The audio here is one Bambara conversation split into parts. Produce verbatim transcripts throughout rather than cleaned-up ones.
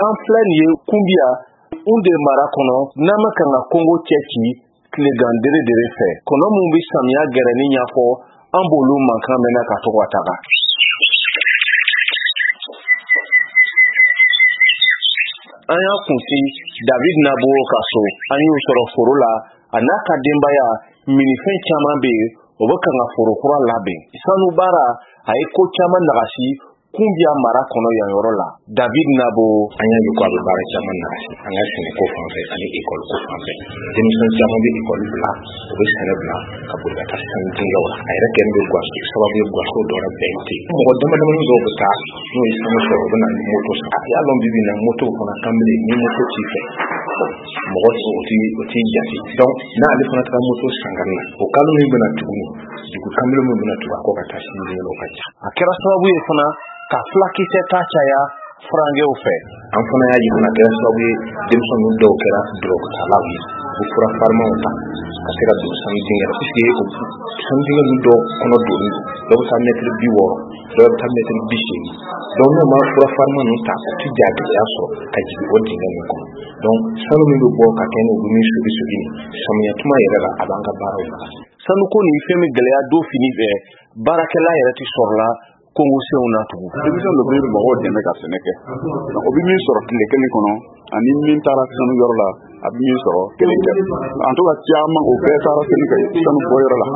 an filɛ nin ye kunbiya Unde mara kɔnɔ n'a ma kan ka Kongo cɛ ci tilegan dere dere fɛ kɔnɔ mun bi samiya gɛrɛni ɲafɔ an b'olu mankan mɛnna ka to ka taga. An y'a kunsi David Nabo ka so an y'o sɔrɔ foro la a n'a ka denbaya minifɛn caman bɛ yen o bɛ kan ka foro kura labɛn. Sanu baara a ye ko caman nagasi kunbiya mara kɔnɔ yan yɔrɔ la. David Nabo an y'a ye ko a bɛ baara caman nagasi an ka sɛnɛ ko fan fɛ ani école ko fan fɛ. Denmisɛn caman bɛ école bila u bɛ sɛnɛ bila ka boli ka taa sanu dingɛw la. A yɛrɛ kɛlen bɛ gaso sababu ye gaso dɔ wɛrɛ bɛn ten. Mɔgɔ damadamanin dɔw bɛ taa n'o ye sanu sɔrɔ u bɛ na ni moto san. A y'a lɔn bibi in na moto fana kan bilen ni moto t'i fɛ mɔgɔ o t'i o t'i jate. Donc n'ale fana taara moto san ka na o kalo min bɛna tuguni dugu kamalen min bɛna tugu a kɔ ka taa sanu dingɛw ka ca. A kɛra sababu ye fana ka fulakisɛ ta caya furangew fɛ. An fana y'a ye fana kɛra sababu ye denmisɛnninw dɔw kɛra drogue talaw ye u bɛ fura farimanw ta ka se ka don sanu dingɛ la puisque sanu dingɛ ninnu dɔw kɔnɔ donni dɔw bɛ taa mètre bi wɔɔrɔ dɔw bɛ taa mètre bi seegin donc n'o ma fura fariman ninnu ta u ti ja gɛlɛya sɔrɔ ka jigin o dingɛ ninnu kɔnɔ donc sanu min bɛ bɔ ka kɛ ni u bɛ min sogi sogi ni samiya tuma yɛrɛ la a b'an ka baaraw nagasi. Sanuko ni fɛn min gɛlɛya don fini fɛ baarakɛla yɛrɛ ti sɔrɔla Kongo senw na tugu. Denmisɛn dɔ bɛ mɔgɔw dɛmɛ ka sɛnɛ kɛ o bɛ min sɔrɔ tile kelen kɔnɔ ani min taara sanu yɔrɔ la a bɛ min sɔrɔ kelen kɛ en tout cas caman o bɛɛ taara sanu kɛ sanu bɔ yɔrɔ la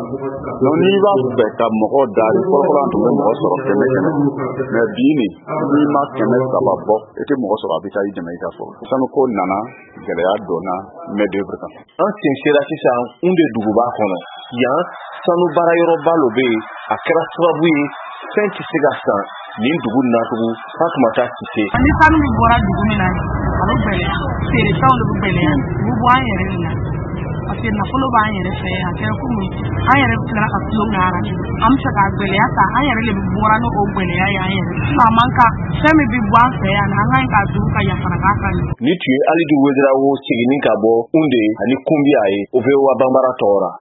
donc n'i b'a fɛ ka mɔgɔ dari fɔlɔfɔlɔ an tun bɛ mɔgɔ sɔrɔ kɛmɛ kɛmɛ mais bi nin n'i ma kɛmɛ saba bɔ i tɛ mɔgɔ sɔrɔ a bɛ taa i dɛmɛ i ka foro sanuko nana gɛlɛya donna main d'œuvre kan. An sen sera sisan Unde duguba kɔnɔ yan sanu baara yɔrɔba lo bɛ yen a kɛra sababu ye fɛn tɛ se ka san nin dugu natugu Fatumata Sise. Ni sanu min bɔra dugu min na a bɛ gɛlɛya feerefɛnw de bɛ gɛlɛya u bɛ bɔ an yɛrɛ de la parce que nafolo b'an yɛrɛ fɛ a kɛra komi an yɛrɛ tila ka tulo ŋara an bɛ fɛ ka gɛlɛya ta an yɛrɛ de bɛ bɔra n'o gɛlɛya ye an yɛrɛ a man kan fɛn min bɛ bɔ an fɛ yan an kan ka dugu ka yafara k'a kan. Ni tun ye Alidu Wederawo seginni ka bɔ Unde ani Kunbiya ye o bɛ wa Banbara tɔgɔ la.